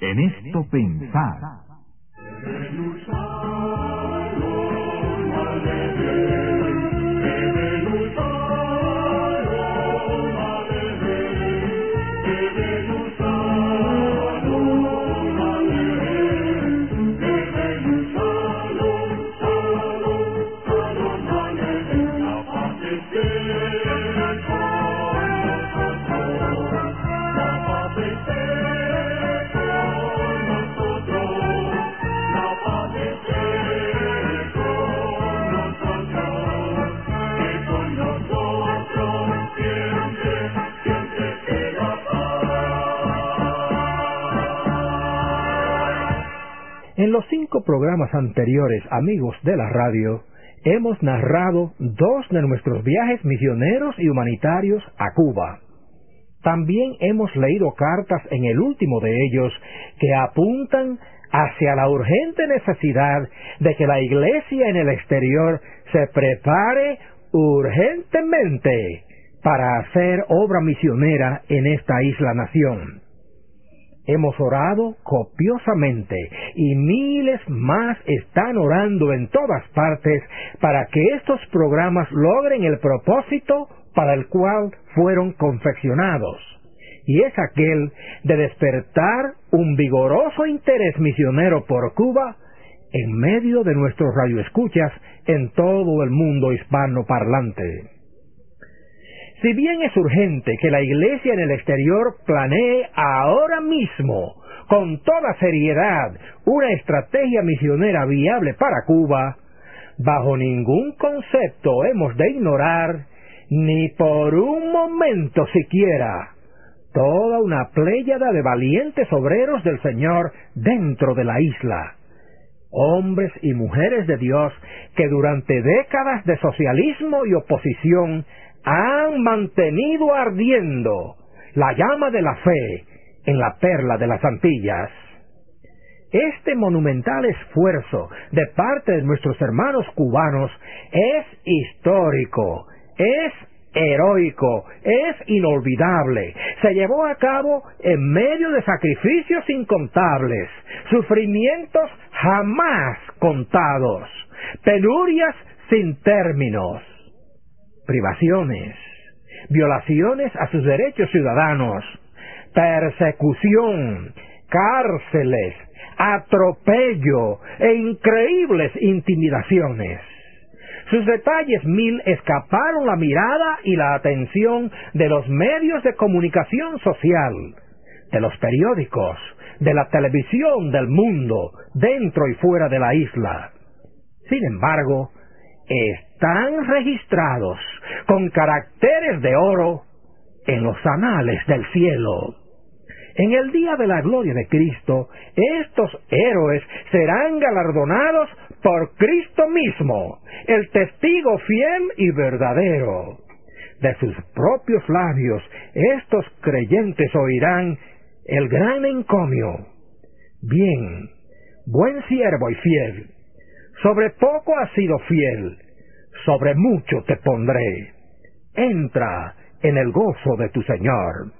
En esto pensar. En los 5 programas anteriores, amigos de la radio, hemos narrado 2 de nuestros viajes misioneros y humanitarios a Cuba. También hemos leído cartas en el último de ellos que apuntan hacia la urgente necesidad de que la Iglesia en el exterior se prepare urgentemente para hacer obra misionera en esta isla-nación. Hemos orado copiosamente y miles más están orando en todas partes para que estos programas logren el propósito para el cual fueron confeccionados, y es aquel de despertar un vigoroso interés misionero por Cuba en medio de nuestros radioescuchas en todo el mundo hispanoparlante. Si bien es urgente que la Iglesia en el exterior planee ahora mismo, con toda seriedad, una estrategia misionera viable para Cuba, bajo ningún concepto hemos de ignorar, ni por un momento siquiera, toda una pléyada de valientes obreros del Señor dentro de la isla, hombres y mujeres de Dios que durante décadas de socialismo y oposición han mantenido ardiendo la llama de la fe en la perla de las Antillas. Este monumental esfuerzo de parte de nuestros hermanos cubanos es histórico, es heroico, es inolvidable. Se llevó a cabo en medio de sacrificios incontables, sufrimientos jamás contados, penurias sin términos, privaciones, violaciones a sus derechos ciudadanos, persecución, cárceles, atropello e increíbles intimidaciones. Sus detalles 1000 escaparon la mirada y la atención de los medios de comunicación social, de los periódicos, de la televisión del mundo, dentro y fuera de la isla. Sin embargo, están registrados con caracteres de oro en los anales del cielo. En el día de la gloria de Cristo, estos héroes serán galardonados por Cristo mismo, el testigo fiel y verdadero. De sus propios labios, estos creyentes oirán el gran encomio: bien, buen siervo y fiel, sobre poco has sido fiel, sobre mucho te pondré. Entra en el gozo de tu Señor.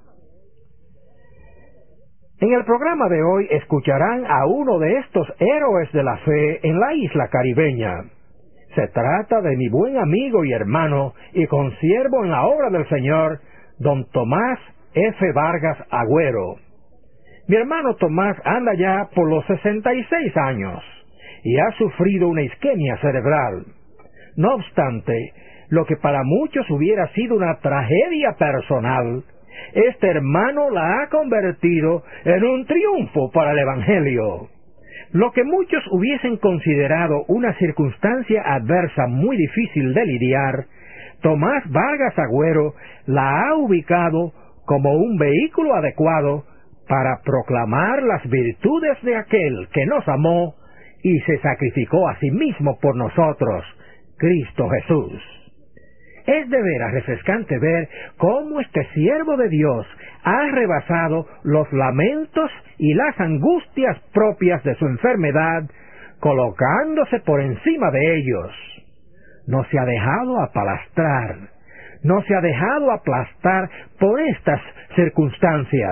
En el programa de hoy escucharán a uno de estos héroes de la fe en la isla caribeña. Se trata de mi buen amigo y hermano y consiervo en la obra del Señor, don Tomás F. Vargas Agüero. Mi hermano Tomás anda ya por los 66 años y ha sufrido una isquemia cerebral. No obstante, lo que para muchos hubiera sido una tragedia personal, este hermano la ha convertido en un triunfo para el Evangelio. Lo que muchos hubiesen considerado una circunstancia adversa muy difícil de lidiar, Tomás Vargas Agüero la ha ubicado como un vehículo adecuado para proclamar las virtudes de aquel que nos amó y se sacrificó a sí mismo por nosotros, Cristo Jesús. Es de veras refrescante ver cómo este siervo de Dios ha rebasado los lamentos y las angustias propias de su enfermedad, colocándose por encima de ellos. No se ha dejado apalastrar, no se ha dejado aplastar por estas circunstancias,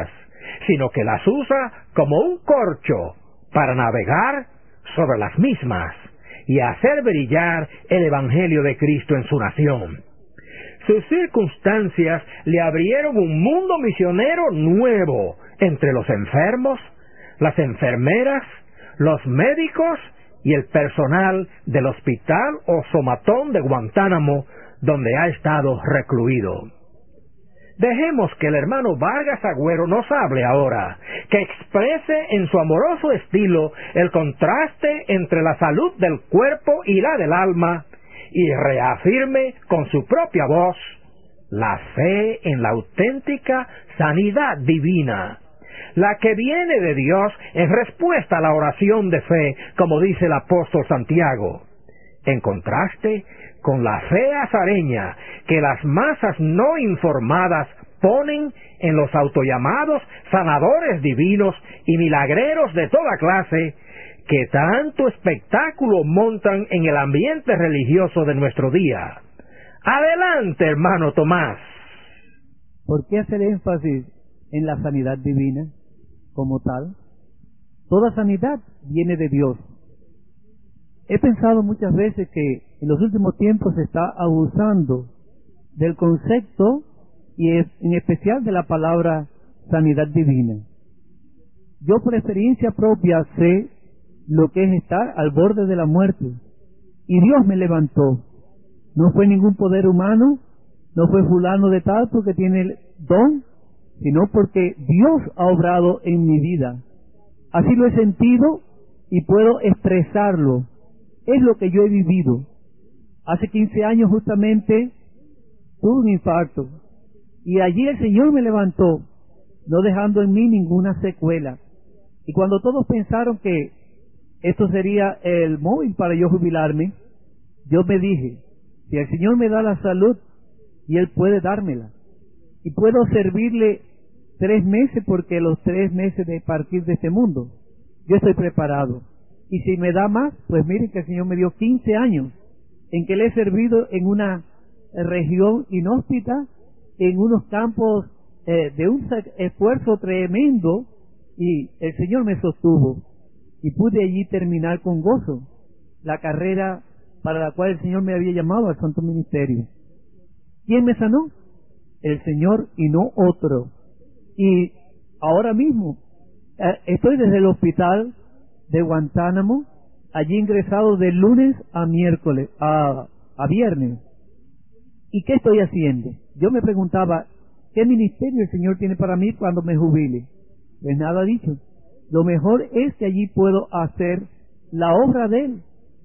sino que las usa como un corcho para navegar sobre las mismas y hacer brillar el Evangelio de Cristo en su nación. Sus circunstancias le abrieron un mundo misionero nuevo entre los enfermos, las enfermeras, los médicos y el personal del hospital o somatón de Guantánamo, donde ha estado recluido. Dejemos que el hermano Vargas Agüero nos hable ahora, que exprese en su amoroso estilo el contraste entre la salud del cuerpo y la del alma, y reafirme con su propia voz la fe en la auténtica sanidad divina, la que viene de Dios en respuesta a la oración de fe, como dice el apóstol Santiago, en contraste con la fe azareña que las masas no informadas ponen en los autollamados sanadores divinos y milagreros de toda clase, que tanto espectáculo montan en el ambiente religioso de nuestro día. Adelante, hermano Tomás. ¿Por qué hacer énfasis en la sanidad divina como tal? Toda sanidad viene de Dios. He pensado muchas veces que en los últimos tiempos se está abusando del concepto y en especial de la palabra sanidad divina. Yo por experiencia propia sé lo que es estar al borde de la muerte, y Dios me levantó. No fue ningún poder humano, no fue fulano de tal porque tiene el don, sino porque Dios ha obrado en mi vida. Así lo he sentido y puedo expresarlo. Es lo que yo he vivido. Hace 15 años justamente tuve un infarto y allí el Señor me levantó, no dejando en mí ninguna secuela. Y cuando todos pensaron que esto sería el móvil para yo jubilarme, yo me dije, si el Señor me da la salud y Él puede dármela, y puedo servirle 3 meses, porque los 3 meses de partir de este mundo, yo estoy preparado. Y si me da más, pues miren que el Señor me dio 15 años en que le he servido en una región inhóspita, en unos campos de un esfuerzo tremendo, y el Señor me sostuvo y pude allí terminar con gozo la carrera para la cual el Señor me había llamado al santo ministerio. ¿Quién me sanó? El Señor y no otro. Y ahora mismo estoy desde el hospital de Guantánamo, allí ingresado de lunes a miércoles, a viernes. ¿Y qué estoy haciendo? Yo me preguntaba, ¿qué ministerio el Señor tiene para mí cuando me jubile? Pues nada dicho. Lo mejor es que allí puedo hacer la obra de Él,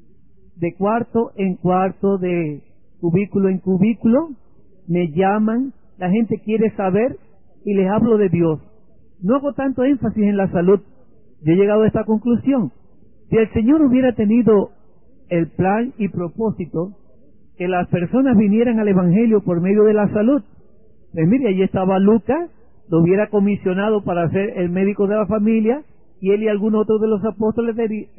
de cuarto en cuarto, de cubículo en cubículo. Me llaman, la gente quiere saber y les hablo de Dios. No hago tanto énfasis en la salud. Yo he llegado a esta conclusión. Si el Señor hubiera tenido el plan y propósito que las personas vinieran al Evangelio por medio de la salud, pues mire, allí estaba Lucas, lo hubiera comisionado para ser el médico de la familia, y él y algún otro de los apóstoles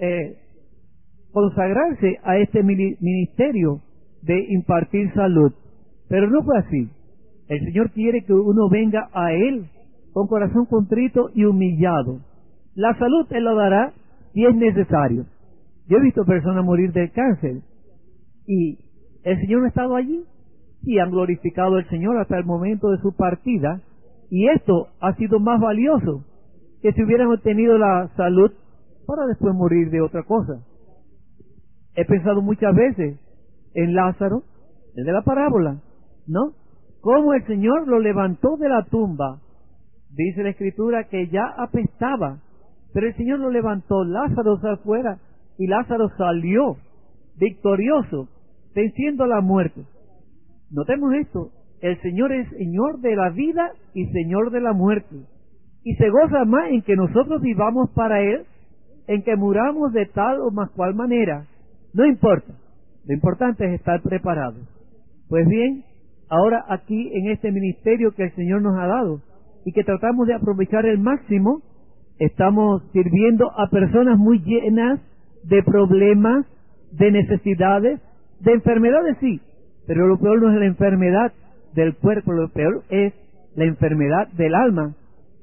consagrarse a este ministerio de impartir salud. Pero no fue así. El Señor quiere que uno venga a Él con corazón contrito y humillado. La salud Él la dará si es necesario. Yo he visto personas morir del cáncer y el Señor no ha estado allí, y han glorificado al Señor hasta el momento de su partida, y esto ha sido más valioso que si hubieran obtenido la salud para después morir de otra cosa. He pensado muchas veces en Lázaro, desde la parábola, ¿no? Cómo el Señor lo levantó de la tumba. Dice la Escritura que ya apestaba, pero el Señor lo levantó, Lázaro salió afuera, y Lázaro salió victorioso, venciendo la muerte. Notemos esto, el Señor es Señor de la vida y Señor de la muerte, y se goza más en que nosotros vivamos para Él, en que muramos de tal o más cual manera. No importa, lo importante es estar preparados. Pues bien, ahora aquí en este ministerio que el Señor nos ha dado, y que tratamos de aprovechar el máximo, estamos sirviendo a personas muy llenas de problemas, de necesidades, de enfermedades, sí, pero lo peor no es la enfermedad del cuerpo, lo peor es la enfermedad del alma,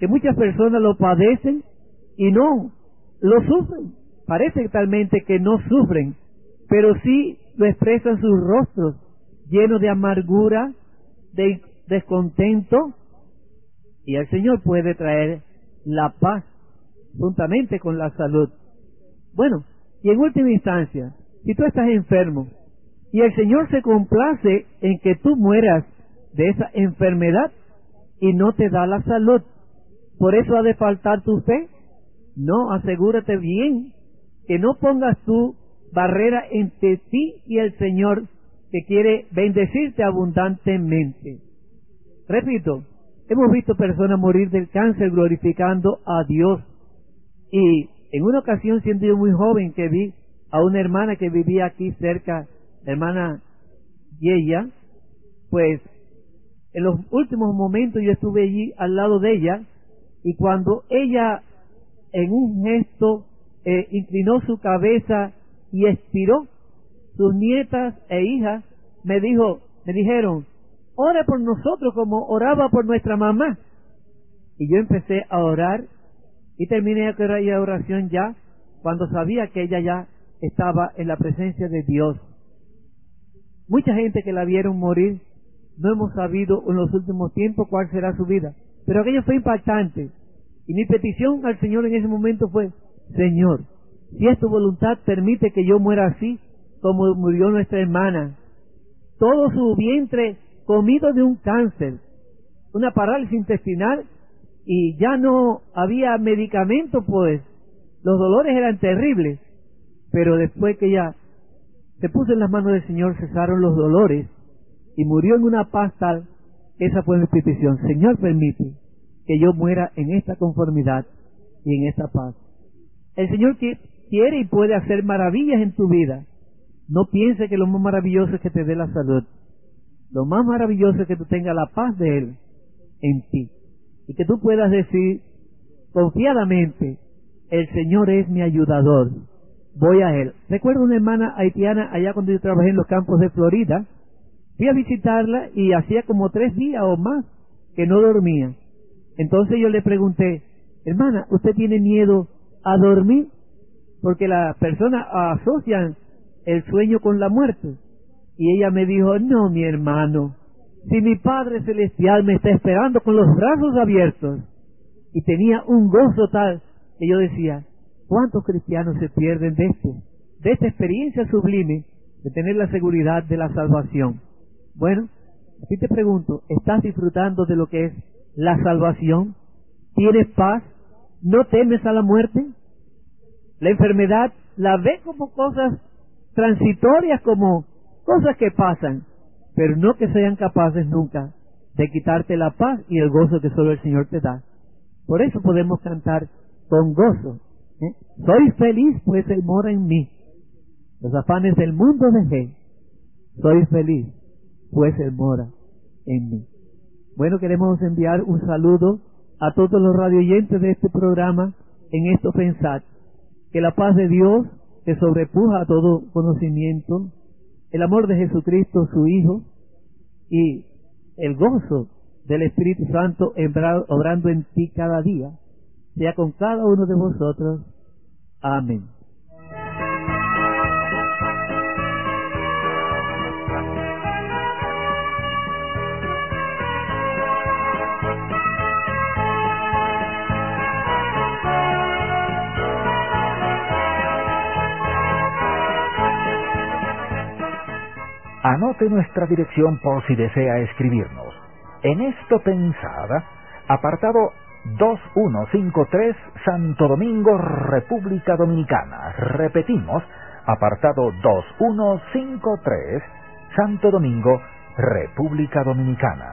que muchas personas lo padecen y no lo sufren. Parece talmente que no sufren, pero sí lo expresan sus rostros, llenos de amargura, de descontento, y el Señor puede traer la paz juntamente con la salud. Bueno, y en última instancia, si tú estás enfermo y el Señor se complace en que tú mueras de esa enfermedad y no te da la salud, ¿por eso ha de faltar tu fe? No, asegúrate bien que no pongas tu barrera entre ti y el Señor, que quiere bendecirte abundantemente. Repito, hemos visto personas morir del cáncer glorificando a Dios. Y en una ocasión, siendo yo muy joven, que vi a una hermana que vivía aquí cerca, la hermana Yeya, pues en los últimos momentos yo estuve allí al lado de ella, y cuando ella en un gesto inclinó su cabeza y expiró, sus nietas e hijas me dijeron, ore por nosotros como oraba por nuestra mamá. Y yo empecé a orar y terminé aquella oración ya cuando sabía que ella ya estaba en la presencia de Dios. Mucha gente que la vieron morir, no hemos sabido en los últimos tiempos cuál será su vida, pero aquello fue impactante. Y mi petición al Señor en ese momento fue, Señor, si es tu voluntad, permite que yo muera así como murió nuestra hermana. Todo su vientre comido de un cáncer, una parálisis intestinal, y ya no había medicamento, pues los dolores eran terribles, pero después que ella se puso en las manos del Señor, cesaron los dolores y murió en una paz tal. Esa fue mi petición. Señor, permite que yo muera en esta conformidad y en esta paz. El Señor quiere y puede hacer maravillas en tu vida. No piense que lo más maravilloso es que te dé la salud. Lo más maravilloso es que tú tengas la paz de Él en ti, y que tú puedas decir confiadamente, el Señor es mi ayudador, voy a Él. Recuerdo una hermana haitiana allá cuando yo trabajé en los campos de Florida. Fui a visitarla y hacía como 3 días o más que no dormía. Entonces yo le pregunté, hermana, ¿usted tiene miedo a dormir? Porque las personas asocian el sueño con la muerte. Y ella me dijo, no, mi hermano, si mi Padre Celestial me está esperando con los brazos abiertos. Y tenía un gozo tal que yo decía, ¿cuántos cristianos se pierden de esta experiencia sublime de tener la seguridad de la salvación? Bueno, aquí te pregunto, ¿estás disfrutando de lo que es la salvación? ¿Tienes paz? ¿No temes a la muerte? La enfermedad la ves como cosas transitorias, como cosas que pasan, pero no que sean capaces nunca de quitarte la paz y el gozo que solo el Señor te da. Por eso podemos cantar con gozo, soy feliz pues Él mora en mí, los afanes del mundo dejé, soy feliz pues Él mora en mí. Bueno, queremos enviar un saludo a todos los radioyentes de este programa en esto pensar, que la paz de Dios, que sobrepuja a todo conocimiento, el amor de Jesucristo, su Hijo, y el gozo del Espíritu Santo obrando en ti cada día, sea con cada uno de vosotros. Amén. Anote nuestra dirección por si desea escribirnos. En esto pensada, apartado 2153, Santo Domingo, República Dominicana. Repetimos, apartado 2153, Santo Domingo, República Dominicana.